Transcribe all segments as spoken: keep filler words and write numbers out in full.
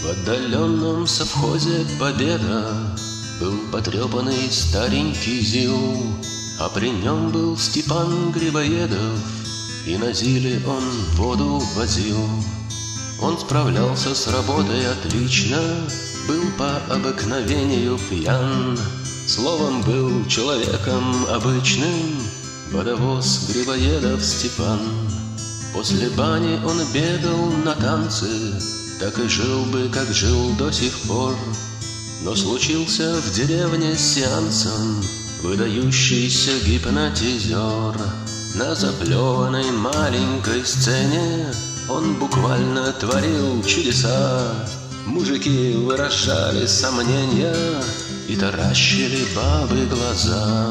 В отдаленном совхозе «Победа» был потрепанный старенький ЗИЛ, а при нем был Степан Грибоедов, и на ЗИЛе он воду возил. Он справлялся с работой отлично, был по обыкновению пьян, словом, был человеком обычным, водовоз Грибоедов Степан. После бани он бегал на танцы, так и жил бы, как жил до сих пор. Но случился в деревне с сеансом выдающийся гипнотизер. На заплеванной маленькой сцене он буквально творил чудеса. Мужики выражали сомнения и таращили бабы глаза.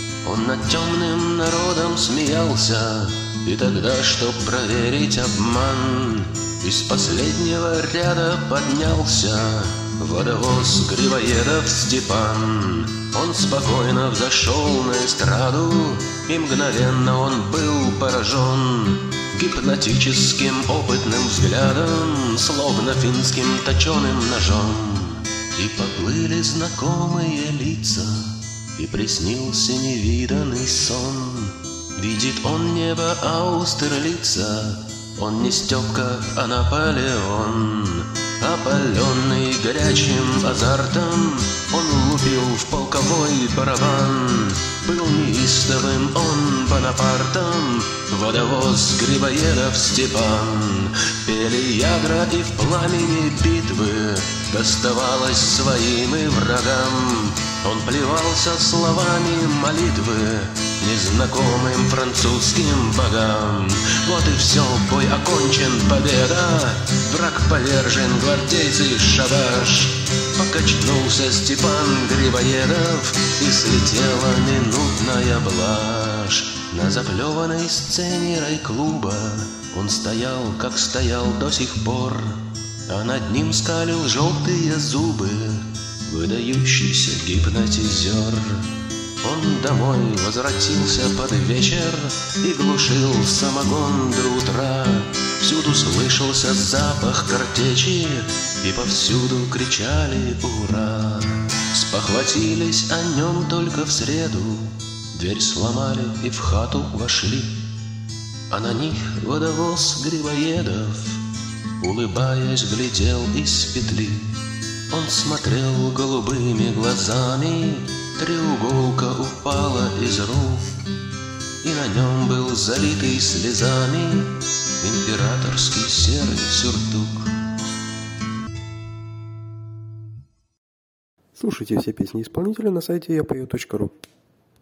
Он над темным народом смеялся, и тогда, чтоб проверить обман, из последнего ряда поднялся водовоз Грибоедов Степан. Он спокойно взошел на эстраду, и мгновенно он был поражен гипнотическим опытным взглядом, словно финским точеным ножом. И поплыли знакомые лица, и приснился невиданный сон. Видит он небо Аустерлица, он не Степка, а Наполеон. Опаленный горячим азартом, он лупил в полковой барабан. Был неистовым он Бонапартом, водовоз Грибоедов Степан. Пели ядра и в пламени битвы доставалось своим и врагам. Он плевался словами молитвы незнакомым французским богам. Вот и все, бой окончен, победа, враг повержен, гвардейцы шабаш. Покачнулся Степан Грибоедов, и слетела минутная блажь. На заплеванной сцене райклуба он стоял, как стоял до сих пор, а над ним скалил желтые зубы выдающийся гипнотизер. Он домой возвратился под вечер и глушил самогон до утра. Всюду слышался запах картечи, и повсюду кричали «Ура!». Спохватились о нем только в среду, дверь сломали и в хату вошли, а на них водовоз Грибоедов, улыбаясь, глядел из петли. Он смотрел голубыми глазами, треуголка упала из рук, и на нем был залитый слезами императорский серый сюртук. Слушайте все песни исполнителя на сайте я пою точка ру.